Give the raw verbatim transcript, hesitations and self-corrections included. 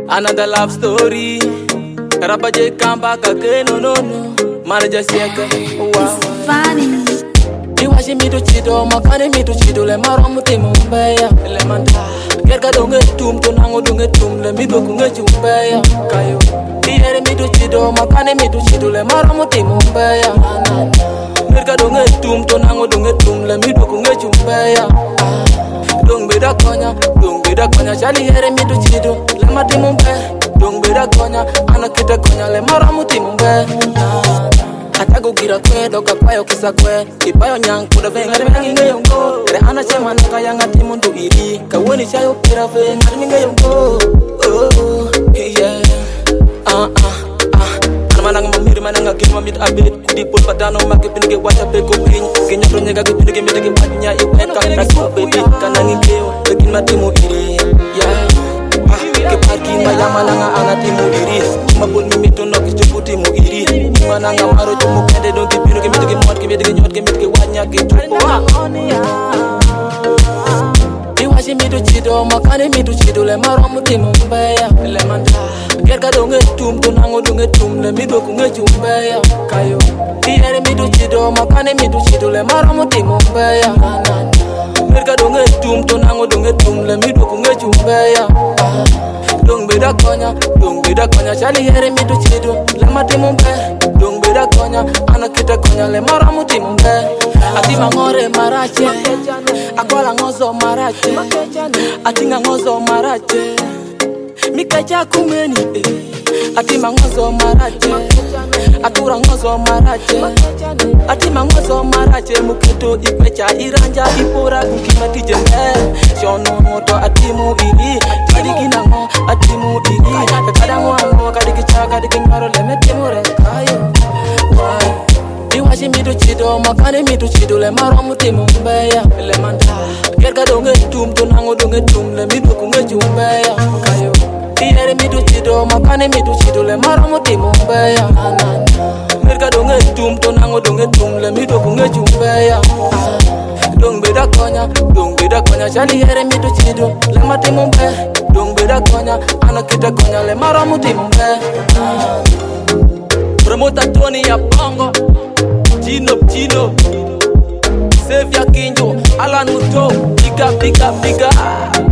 Another love story. Rabaje come back again, no no no. Manager shake, wow. Funny. Iwashi mi to chido, makane mi to chido, le maro muti mumbeya, le manda. Gerga donge tum, to nango donge tum, le mi do kunge chumbeya, kayo. Iere mi to chido, makane mi to chido, le maro muti mumbeya, na na na. Gerga donge tum, to nango donge tum, le mi do kunge chumbeya. Dong beda konya, dong beda konya, chali iere mi to chido, le mati mumbe. Dong beda konya, anakita konya, le maro muti mumbe, na na. Atago gira kwe, doka kwayo kisa kwe. Kipayo nyang, kuda ve, ngari menangi ngayongo. Kere ana chema naka yang ati mundu iri. Kaweni chayo pira ve, ngari mingayongo. Oh, yeah. Ah, ah, ah. Manang mamir manang agin mamit abit. Kudi pul patano make pinige wacha pe ko pin. Kenya ronye gage pinige mitege wanya iwe kan raso baby. Kanangi keo, begin matimu iri. Yeah. Ke parki maya malanga angati mu iri. Mabul mimito no ke juputi mu iri. Mananga maro jumu kende don ke pino ke mitege mod ke mitege nyot ke mitege wanya ke jupo. Iwashi mi to chido makane mi to chido le maro muti mumbeya le manda. Gerga donge tum to nango donge tum le mi do kunge chumbeya kayo. Iere mi to chido makane mi to chido le maro muti mumbeya na na na. Gerga donge tum to nango donge tum le mi do kunge chumbeya. Dong beda konya, dong beda konya, chali iere mi to chido le mati mumbe. Dong beda konya, anakita konya le maro muti mumbe. Ati mangore marache, akwala ngozo marache, ati ngozo marache, mikaja kumeni. Ati mangozo marache, atura ngozo marache, ati mangozo marache, muketo ipecha iranja ipora kukimati jembe. Shono moto ati mu iri, kadiki nango ati mu iri, kadango ango kadiki cha kadiki ngaro lemete mure kayo. Iwashi mi to chido, makane mi to chido, le maro muti mumbeya le manda. Gerga donge tum, to nango donge tum, le mi do kunge chumbeya kayo. Iere mi to chido, makane mi to chido, le maro muti mumbeya na na na. Gerga donge tum, to nango donge tum, le mi do kunge chumbeya. Dong beda konya, dong beda konya, chali iere mi to chido, le mati mumbe. Dong beda konya, anakita konya, le maro muti mumbe. Promoter Tony ya bongo, Gino Gino, Xavier Kinjo, Alan Muto, big up, big up, big up.